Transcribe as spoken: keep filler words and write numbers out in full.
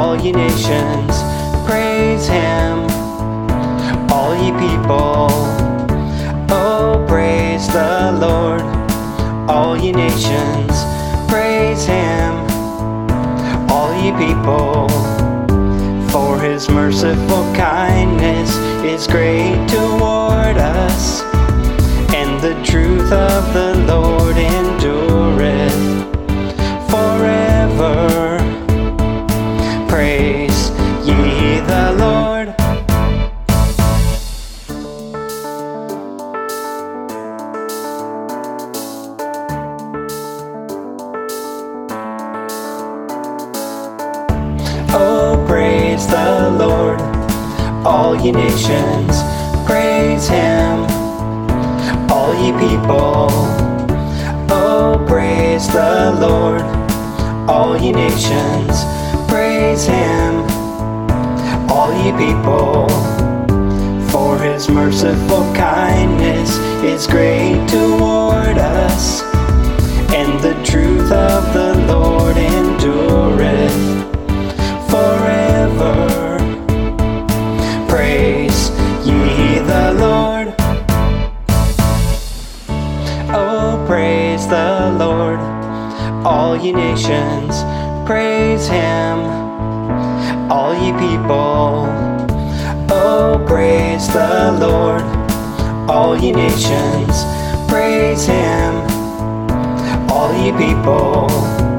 all ye nations, praise him. All ye people, oh praise the Lord. All ye nations, praise him. All ye people, for his merciful kindness is great toward us, and the truth of the Lord endureth forever. Praise ye the Lord. Oh, praise the Lord. All ye nations, praise him. All ye people, oh, praise the Lord. All ye nations, praise him. All ye people, for his merciful kindness is great toward us, and the truth of the Lord endureth forever. Praise ye the Lord. Oh, praise the Lord. All ye nations, praise him. All ye people, oh, praise the Lord. All ye nations, praise him. All ye people,